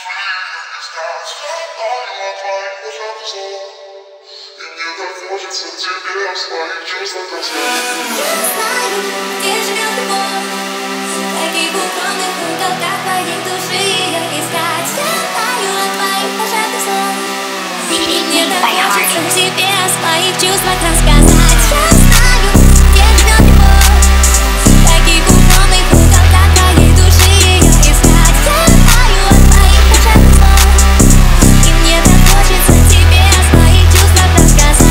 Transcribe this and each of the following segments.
Хочется тебе в своих чувствах рассказать. Я знаю, где живет любовь, в каких укромных уголках твоей души ее искать. Я знаю о твоих пожатых слов, и мне так хочется тебе о своих чувствах рассказать. Я знаю, где живет любовь, в каких укромных уголках твоей души ее искать. Я знаю о твоих пожатых слов, и мне так хочется тебе о своих чувствах рассказать.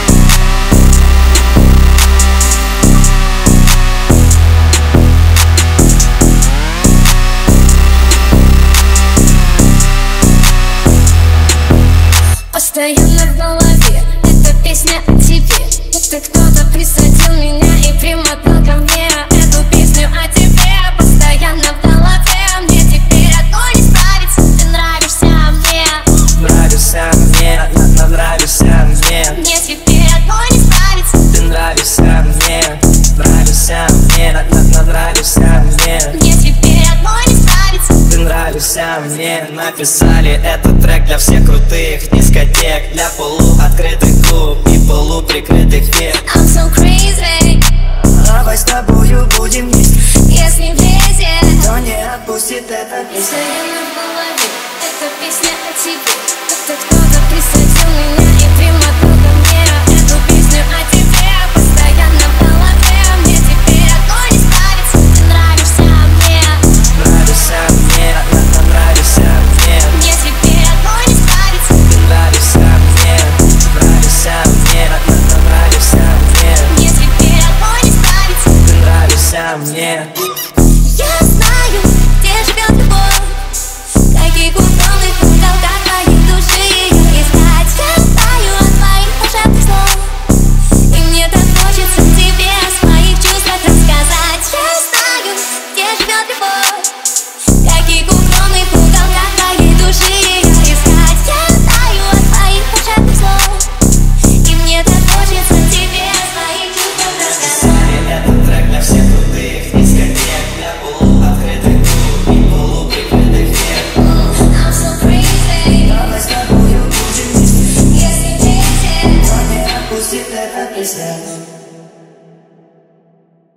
Постоянно в голове эта песня о тебе. Будто кто-то присадил меня и примотал ко мне эту песню о тебе. Постоянно в голове мне теперь одно не справиться. Ты нравишься мне. Нравишься мне, нравишься мне. Мне теперь одно не справиться. Ты нравишься мне, нравишься мне, нравишься мне. Мне теперь одно не справиться. Ты нравишься мне. Написали этот трек для всех крутых дискотек, для полуоткрытых губ и полуприкрытых век. I'm so crazy. Давай с тобою будем вместе. Если влезет, То не отпустит эта песня. постоянно в голове эта песня о тебе. Будто кто-то присадил меня и примотал ко мне эту песню о тебе. Постоянно в голове мне теперь одно не справиться. Ты нравишься мне. Нравишься мне, нравишься мне. Мне теперь одно не справиться. Ты нравишься мне, нравишься мне, нравишься мне. Мне теперь одно не справиться. Ты нравишься мне.